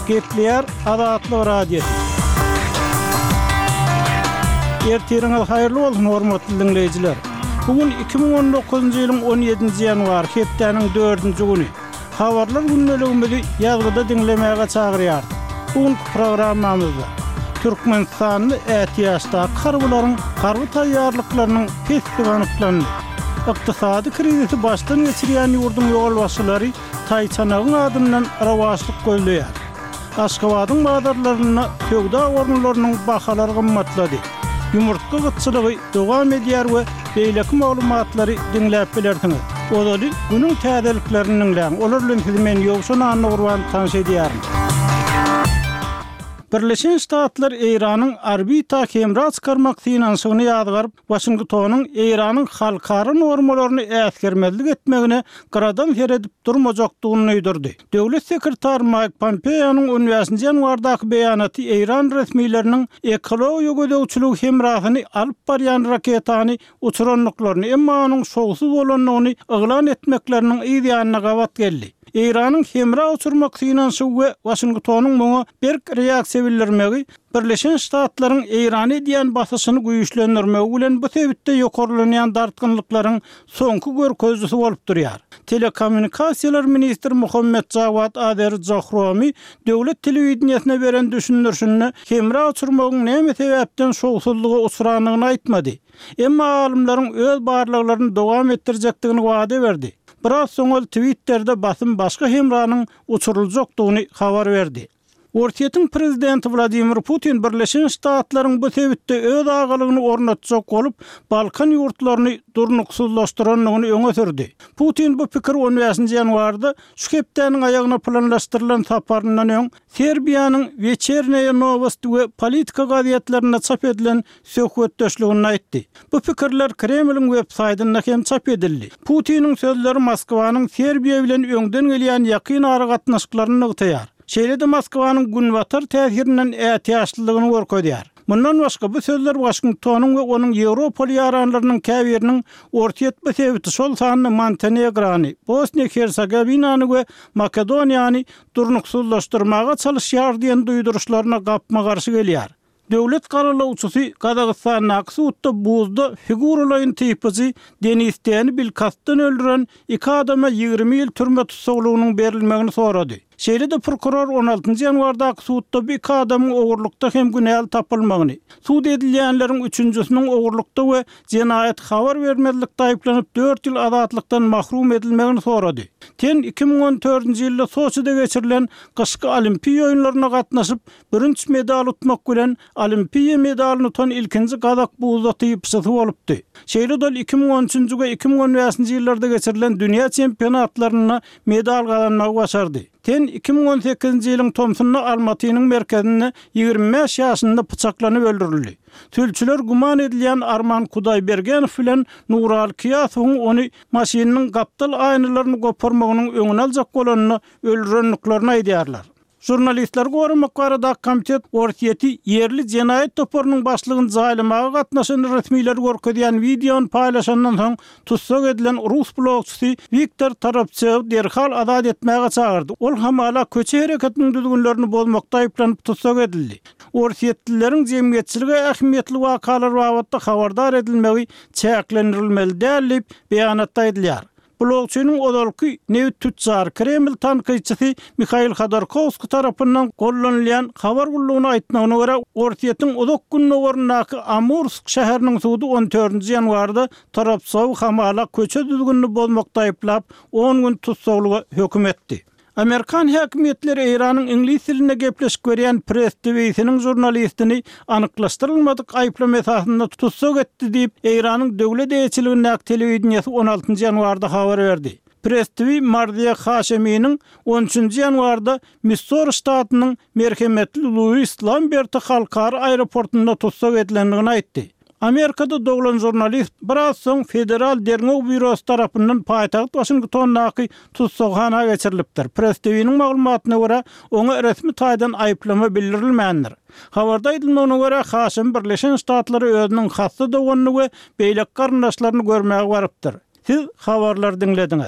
Gepleyer Adatlı Radio. Ertiriňiz haýyrly bolsun hormatly dinleýijiler. Bugün 2019 ýylyň 17 ýanwar hepdeniň 4-nji güni. Habarlar günneligimizi ýazgyda dinlemäge çagyrýar. Bugün programmamyzda Türkmenistanyň ätiýaşda garbularyň garby taýýarlyklarynyň festivanyklaryny, ykdysady krizisi başdan geçirýän ýurdun ýolbaşçylary taýçanagyň adymdan rawaçlyk gözleýär. Aşgabatyň badarlaryna töwda ornlarynyň bahalary gymmatlady. Yumurtga gıtçılığı dogam edýär we beýleki maglumatlary dinläp bilersiňiz. Olaly günüň täzeliklerini dinläň. Olar bilen sizi men ýogşan anly gurban tanış edýärim. Birleşen Ştatlar Eýranyň arbita kemra çykarmak finansyny ýadgaryp, Washingtonyň Eýranyň halkara normalaryny äsgermezlik etmegine garadan heredip durmajakdygyny öýdürdi. Döwlet sekretary Mike Pompeo'nun 10 ýanwardaky beýanaty Eýran resmiýetleriniň ekologiýa gödäwçiligi hemrahyny alyp barýan raketany uçuranlyklaryny emma onuň şowsuz bolanlygyny eglan etmekleriniň ýa-da gawat geldi. Eýranyň hemra uçurmak finansyny we Washingtonyň muňa berk reaksiýa bildirmegi Birleşen Ştatlaryň Eýrany diýen basyşyny güýçlendirmegi bilen bu sebäpde ýokarlanýan dartgynlyklaryň soňky görkezlisi bolup durýar. Telekommunikasiýalar ministri Muhammed Jawad Zahrami döwlet telewizionyna beren düşünürşünni hemra uçurmagyň näme sebäpden şowsuzlyga uçuranyny aýtmady. Emma alymlaryň öz barlyklaryny dowam etdirjekdigini wada berdi. Biraz soňal Twitter'de basym başga hemranyň uçuruljakdygyny habar berdi. Ortiýetiň prezidenti Vladimir Putin Birleşen Ştatlaryň bu sebäpde öz agalygyny ornatjak bolup, Balkan ýurtlaryny durnuksuzlaşdyranlygyny öňe sürdi. Putin bu pikir 10 ýanwarda şu hepdeniň aýagyna planlaşdyrylan saparyndan öň Serbiýanyň Večernaya Novosti we politika gazetlerine çap edilen söhbetdeşligini aýtdy. Bu pikirler Kremliň web-saýtyna hem çap edildi. Putiniň sözleri Moskwanyň Serbiýa bilen öňden gelýän ýakyn aragatnaşyklaryny ýytaýar. Şeýle-de Moskwanyň günwatar täsirinden ätiýaşlygyny görkezýär. Mundan başga bu sözler Washingtonyň we onuň Ýewropa ýaranlarynyň käbiriniň ortaýetme sebäbi şol sany Montenegrony, Bosniýa-Hersegowinyny we Makedoniýany durnuksuzlaşdyrmaga çalyşýar diýen duýduruşlaryna gapma garşy gelýär. Döwlet garalawçysy Kazakstanyň Aksutda buzda figuralaryň typy Denisdeni bilkatdan öldüren 2 adama 20 ýyl türme tutsaklygynyň berilmegini sorady. Şeýle-de prokuror 16 ýanwarda Aksutda bir adamyň ogurlukda hem günäl tapylmagyny, suud edilýänleriň üçünjüsiniň ogurlukda we jenaýat habar bermezlikde aýplanyp 4 ýyl azatlykdan mahrum edilmegini sorady. Ten 2014-nji ýylda Soçyda geçirilen gyşky Olimpiýa oýunlaryna gatnaşyp, birinji medal utmak bilen Olimpiýa medalyny utan ilkinji Kazak buzda typçysy bolupdy. Şeýle-de 2013-nji we 2015-nji ýyllarda geçirilen dünýä çempionatlaryna medal gazanmagy başardy. Ten 2018-nji ýylyň Tomsyny Almatynyň merkezinde 25 ýaşynda pyçaklanyp öldürildi. Tülçüler guman edilýän Arman Kudaybergenov bilen Nural Kiyasowyň ony maşinanyň gapdal aýnalaryny goparmagynyň öňüne aljak bolanyny öldürenliklerini aýdýarlar. Jurnalistler goramak barada komitet ortiýeti ýerli jenaýat toparynyň başlygyny jaýlamaga gatnaşan resmiýetler görkezýän videony paýlaşandan soň tutsak edilen rus blogçysy Viktor Tarapchev derhal azat etmäge çagyrdy. Ol hamala köçe hereketiniň düzgünlerini bozmakda aýplanyp tutsak edildi. Ortiýetlileriň jemgyýetçilige ähmiýetli wakalar babatda habardar edilmegi çäklendirilmeli däl beýanatda edilýär. Blogçynyň odalky newt tutjar Kreml tanqyçysy Mikhail Khodorkovskiy tarapyndan gollanylýan habar gullugyny aýtmagyna görä ortiýetiň uzak günne gornaky Amursk şäheriniň suudy 14 ýanwarda Tarapchew hamala köçe düzgünni bozmakda aýplap 10 gün tutsaklyga hökm etdi. Amerikan häkimetleri Eýranyň ingliz dilinde gepleşip görýän press TV'siniň jurnalistini anyklaşdyrylmadyk aýplama esasynda tutsak etdi diýip Eýranyň döwlet eýçiliginiň telewizionyasy 16 ýanwarda habar berdi. Press TV Mardiya Haşemiyniň 13 ýanwarda Missouri ştatynyň merhemetli Louis Lambert halkara aeroportunda tutsak edilendigini aýtdy. Amerikada doğulan jurnalist biraz soň Federal Derňew Bürosu tarapyndan paýtaxt Washingtondaky tutsakxana geçirilipdir. Press TV'niň maglumatyna görä, oňa resmi taýdan aýplama bildirilmändir. Habarda aýdylmagyna görä, Haşim Birleşen Ştatlary özüniň hassa doganyny we beýlek garyndaşlaryny görmäge barypdyr. Siz habarlar dinlediňiz.